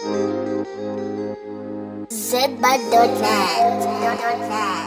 Zedbud.net.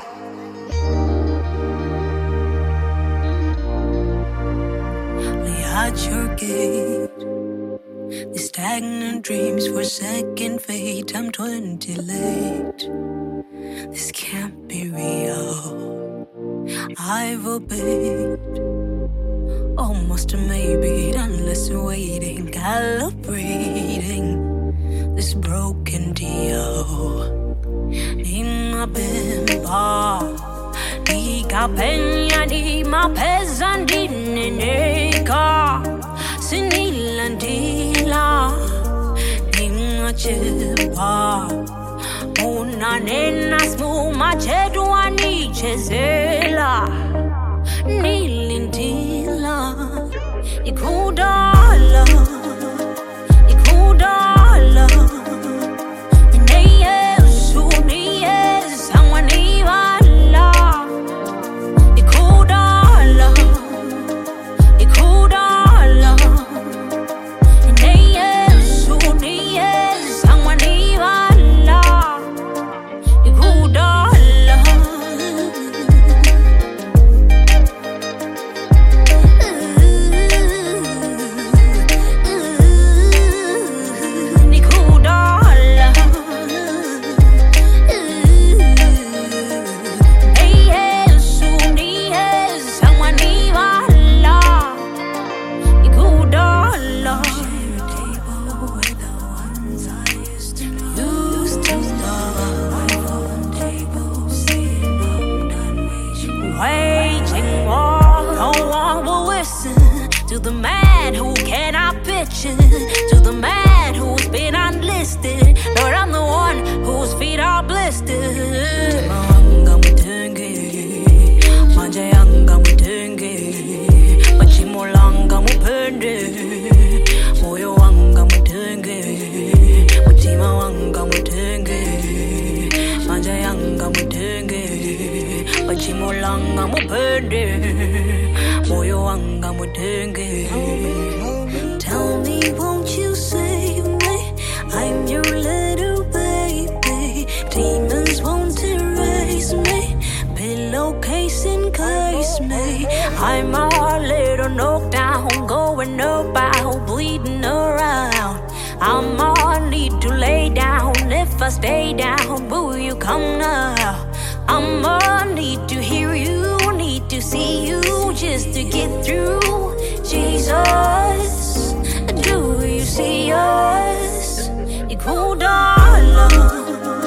Lay at your gate. The stagnant dreams for second fate. I'm 20 late. This can't be real. I've obeyed. Almost a maybe, unless waiting, calibrating this broken deal. Ni mapemba, ni kapenya, ni mapesa, ni neneka, sinilandila, ni machepa, una nena smu machedwa ni chezela, nilindila, ikudala, ikudala. To the man who cannot picture, to the man who's been unlisted, Lord, I'm the one whose feet are blistered. Mahanga mutenge, majayanga mutenge, machimolanga mupende, moyo wanga mutenge, mutima wanga mutenge, majayanga mutenge, machimolanga mupende, moyo wanga mutenge. Tell me, won't you save me? I'm your little baby. Demons won't erase me. Pillowcase encase me. I'm a little knocked down, going about, bleeding around. I'm all need to lay down. If I stay down, will you come now? I'm all need to hear you, need to see you, just to get through. Jesus, do you see us? Ikudala,